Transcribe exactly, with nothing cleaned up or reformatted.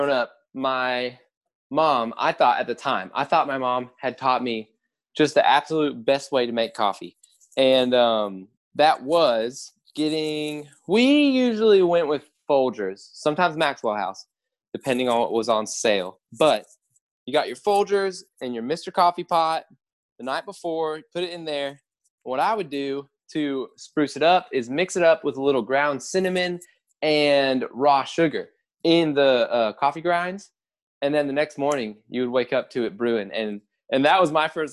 growing up, my mom, I thought at the time, I thought my mom had taught me just the absolute best way to make coffee. And um, that was getting, we usually went with Folgers, sometimes Maxwell House, depending on what was on sale. But you got your Folgers and your Mister Coffee pot the night before, put it in there. What I would do to spruce it up is mix it up with a little ground cinnamon and raw sugar in the uh, coffee grinds. And then the next morning you would wake up to it brewing. And, and that was my first